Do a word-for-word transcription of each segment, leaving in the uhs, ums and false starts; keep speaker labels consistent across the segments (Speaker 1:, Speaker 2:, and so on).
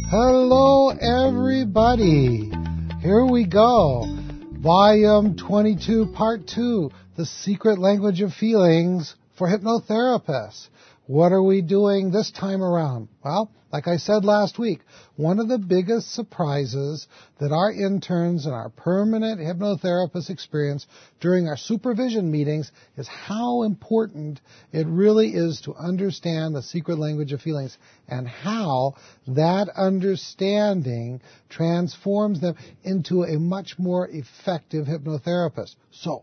Speaker 1: Hello, everybody. Here we go. Volume twenty-two, Part two, The Secret Language of Feelings for Hypnotherapists. What are we doing this time around? Well, like I said last week, one of the biggest surprises that our interns and our permanent hypnotherapists experience during our supervision meetings is how important it really is to understand the secret language of feelings and how that understanding transforms them into a much more effective hypnotherapist. So,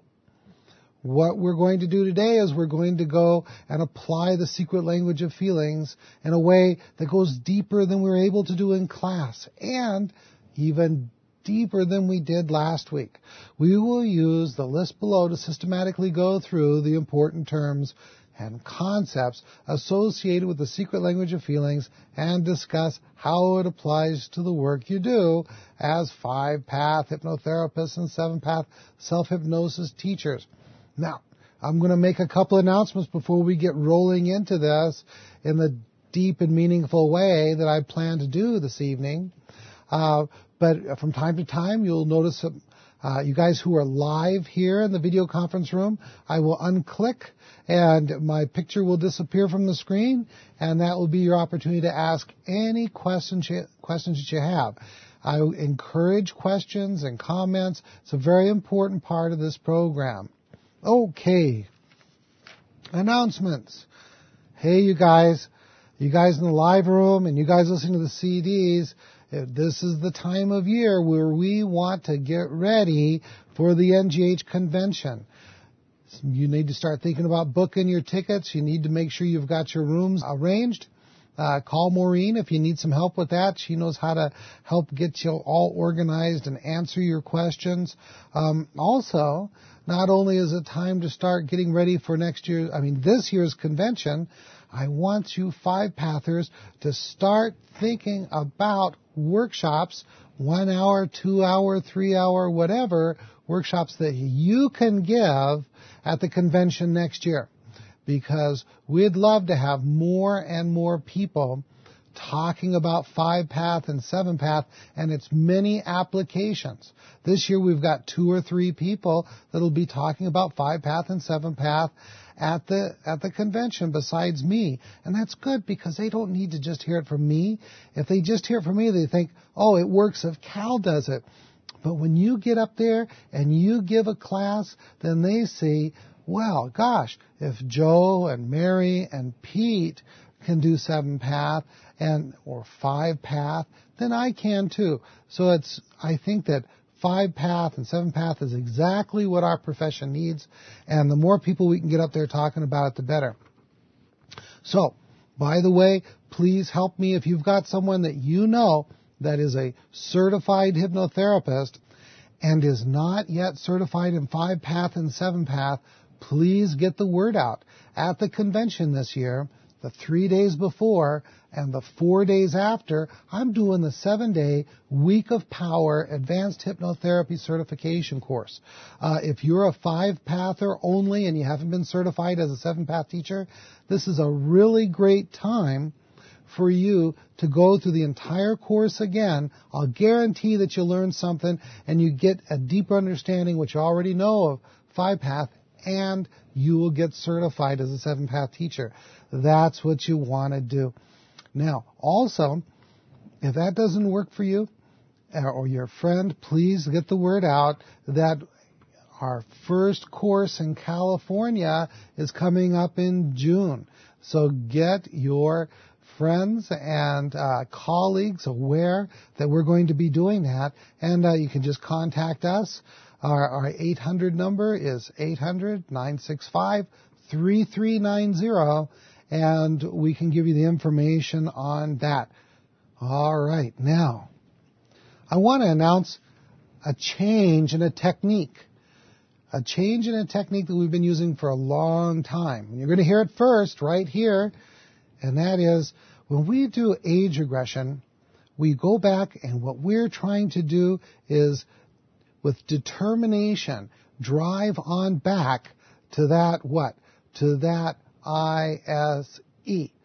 Speaker 1: what we're going to do today is we're going to go and apply the secret language of feelings in a way that goes deeper than we were able to do in class and even deeper than we did last week. We will use the list below to systematically go through the important terms and concepts associated with the secret language of feelings and discuss how it applies to the work you do as five-path hypnotherapists and seven-path self-hypnosis teachers. Now, I'm going to make a couple announcements before we get rolling into this in the deep and meaningful way that I plan to do this evening. Uh, but from time to time, you'll notice that, uh, you guys who are live here in the video conference room, I will unclick and my picture will disappear from the screen, and that will be your opportunity to ask any questions you, questions that you have. I encourage questions and comments. It's a very important part of this program. Okay, announcements. Hey, you guys, you guys in the live room and you guys listening to the C Ds, this is the time of year where we want to get ready for the N G H convention. You need to start thinking about booking your tickets. You need to make sure you've got your rooms arranged. Uh, call Maureen if you need some help with that. She knows how to help get you all organized and answer your questions. Um, also, not only is it time to start getting ready for next year, I mean this year's convention, I want you five-pathers to start thinking about workshops, one hour, two hour, three hour, whatever, workshops that you can give at the convention next year. Because we'd love to have more and more people talking about five-path and seven-path and its many applications. This year we've got two or three people that'll be talking about five-path and seven-path at the at the convention besides me. And that's good because they don't need to just hear it from me. If they just hear it from me, they think, oh, it works if Cal does it. But when you get up there and you give a class, then they see, well, gosh, if Joe and Mary and Pete can do seven-path and or five-path, then I can too. So it's I think that five-path and seven-path is exactly what our profession needs, and the more people we can get up there talking about it, the better. So, by the way, please help me if you've got someone that you know that is a certified hypnotherapist and is not yet certified in five-path and seven-path, please get the word out. At the convention this year, the three days before and the four days after, I'm doing the seven-day Week of Power Advanced Hypnotherapy Certification course. Uh, if you're a five-pather only and you haven't been certified as a seven-path teacher, this is a really great time for you to go through the entire course again. I'll guarantee that you'll learn something and you get a deeper understanding, which you already know of five-path, and you will get certified as a seven-path teacher. That's what you want to do. Now, also, if that doesn't work for you or your friend, please get the word out that our first course in California is coming up in June. So get your friends and uh, colleagues aware that we're going to be doing that, and uh, you can just contact us. Our, our eight hundred number is eight hundred, nine six five, three three nine zero, and we can give you the information on that. All right, now, I want to announce a change in a technique, a change in a technique that we've been using for a long time. And you're going to hear it first right here, and that is when we do age regression, we go back and what we're trying to do is with determination, drive on back to that what? To that I S E.